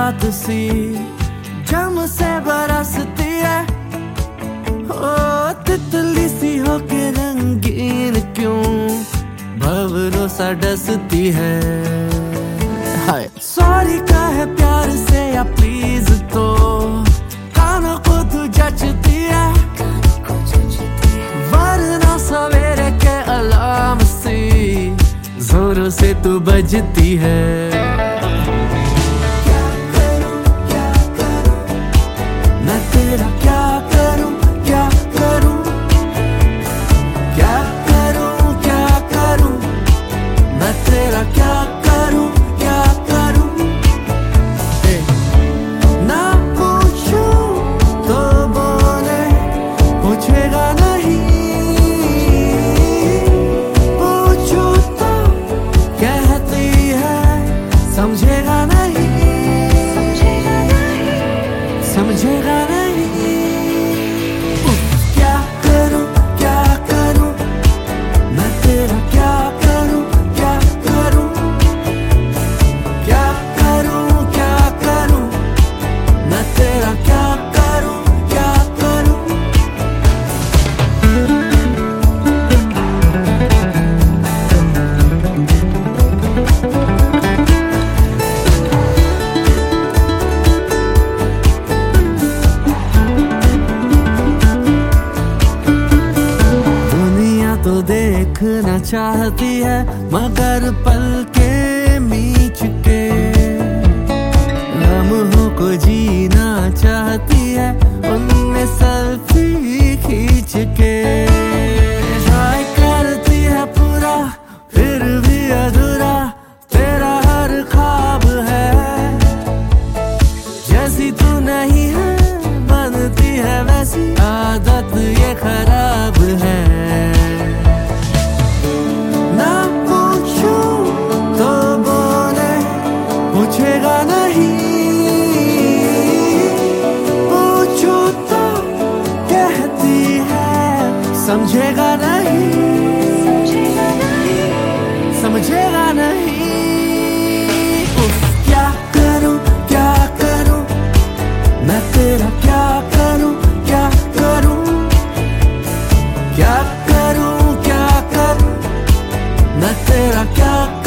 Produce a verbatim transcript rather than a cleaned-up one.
रात सी जम से बरसती है, ओ तितली सी होके रंगीन क्यों भंवरों सा डसती है। हाय सॉरी का है प्यार से या प्लीज तो कानों को तू जचती है, वरना सवेरे के अलार्म सी जोरों से तू बजती है। क्या करूं क्या करूं मैं तेरा, क्या करूं क्या करूं, क्या करूं क्या करूं मैं तेरा, क्या करूं क्या करूं। ना पूछूं तो बोले पूछेगा नहीं, पूछूं तो कहती है समझेगा नहीं, समझेगा नहीं। क्या करूं क्या करूं मैं तेरा, क्या करूं क्या करूं, क्या करूं क्या करूं मैं तेरा, क्या करूं क्या करूं। दुनिया तो देखना चाहती है मगर पल के मीच के लम्हों को जीना चाहती है उनमें सेल्फी खींच के। ट्राई करती है पूरा फिर भी अधूरा तेरा हर ख्वाब है, जैसी तू नहीं है बनती है वैसी आदत ये खराब है। ना पूछूं तो बोले पूछेगा नहीं, पूछूं तो कहती है समझेगा नहीं, समझेगा नहीं। उफ, क्या करूं क्या करूं मैं तेरा, क्या करूं क्या करूं, क्या करूं क्या करूं मैं तेरा, क्या